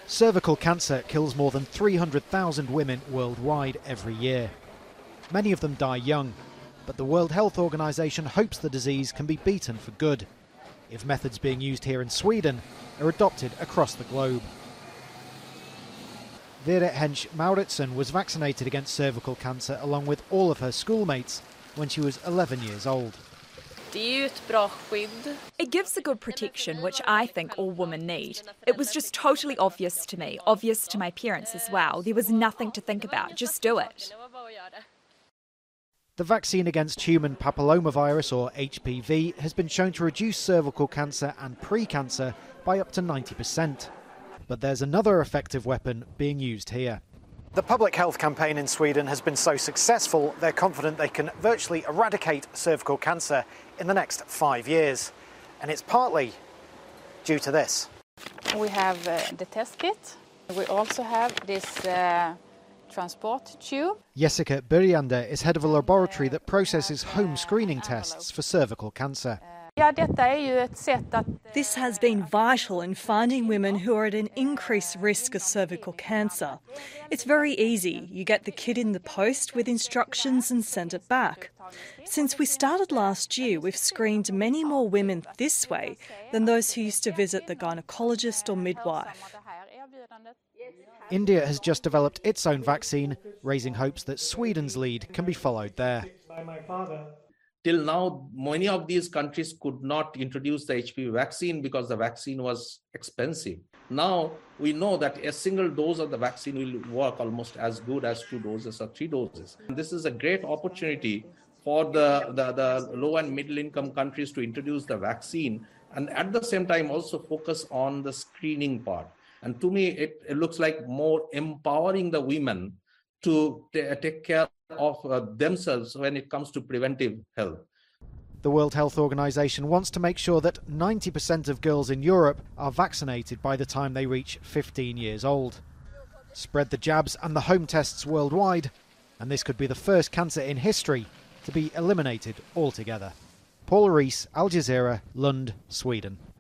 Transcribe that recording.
Cervical cancer kills more than 300,000 women worldwide every year. Many of them die young, but the World Health Organization hopes the disease can be beaten for good if methods being used here in Sweden are adopted across the globe. Vera Hensch Mauritsson was vaccinated against cervical cancer along with all of her schoolmates when she was 11 years old. It gives a good protection, which I think all women need. It was just totally obvious to me, obvious to my parents as well. There was nothing to think about, just do it. The vaccine against human papillomavirus, or HPV, has been shown to reduce cervical cancer and pre-cancer by up to 90%. But there's another effective weapon being used here. The public health campaign in Sweden has been so successful, they're confident they can virtually eradicate cervical cancer in the next 5 years. And it's partly due to this. We have the test kit. We also have this transport tube. Jessica Börjander is head of a laboratory that processes home screening tests for cervical cancer. This has been vital in finding women who are at an increased risk of cervical cancer. It's very easy. You get the kit in the post with instructions and send it back. Since we started last year, we've screened many more women this way than those who used to visit the gynecologist or midwife. India has just developed its own vaccine, raising hopes that Sweden's lead can be followed there. Till now, many of these countries could not introduce the HPV vaccine because the vaccine was expensive. Now we know that a single dose of the vaccine will work almost as good as 2 doses or 3 doses. And this is a great opportunity for the low and middle income countries to introduce the vaccine and at the same time also focus on the screening part. And to me, it looks like more empowering the women to take care of themselves when it comes to preventive health. The World Health Organization wants to make sure that 90% of girls in Europe are vaccinated by the time they reach 15 years old. Spread the jabs and the home tests worldwide, and this could be the first cancer in history to be eliminated altogether. Paul Rees, Al Jazeera, Lund, Sweden.